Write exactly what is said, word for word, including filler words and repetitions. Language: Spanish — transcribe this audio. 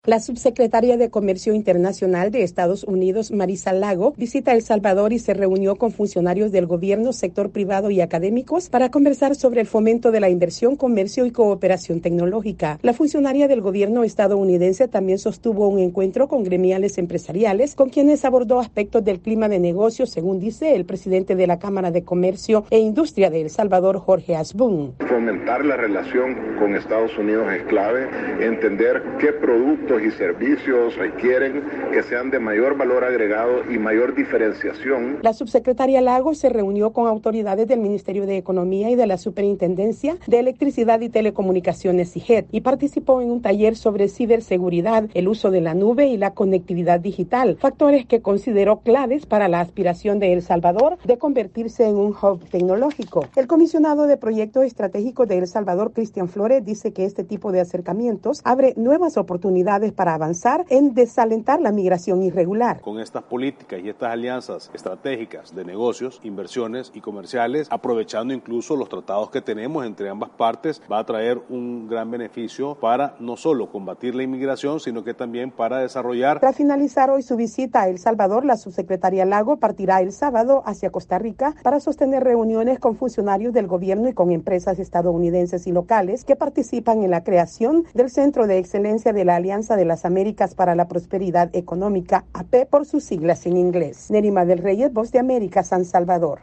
La subsecretaria de Comercio Internacional de Estados Unidos, Marisa Lago, visita El Salvador y se reunió con funcionarios del gobierno, sector privado y académicos para conversar sobre el fomento de la inversión, comercio y cooperación tecnológica. La funcionaria del gobierno estadounidense también sostuvo un encuentro con gremiales empresariales con quienes abordó aspectos del clima de negocios, según dice el presidente de la Cámara de Comercio e Industria de El Salvador, Jorge Asbun. Fomentar la relación con Estados Unidos es clave, entender qué productos y servicios requieren que sean de mayor valor agregado y mayor diferenciación. La subsecretaria Lago se reunió con autoridades del Ministerio de Economía y de la Superintendencia de Electricidad y Telecomunicaciones, I G E T, y participó en un taller sobre ciberseguridad, el uso de la nube y la conectividad digital, factores que consideró claves para la aspiración de El Salvador de convertirse en un hub tecnológico. El comisionado de Proyectos Estratégicos de El Salvador, Cristian Flores, dice que este tipo de acercamientos abre nuevas oportunidades para avanzar en desalentar la migración irregular. Con estas políticas y estas alianzas estratégicas de negocios, inversiones y comerciales, aprovechando incluso los tratados que tenemos entre ambas partes, va a traer un gran beneficio para no solo combatir la inmigración, sino que también para desarrollar. Tras finalizar hoy su visita a El Salvador, la subsecretaria Lago partirá el sábado hacia Costa Rica para sostener reuniones con funcionarios del gobierno y con empresas estadounidenses y locales que participan en la creación del Centro de Excelencia de la Alianza de las Américas para la Prosperidad Económica, A P E, por sus siglas en inglés. Nerima del Reyes, Voz de América, San Salvador.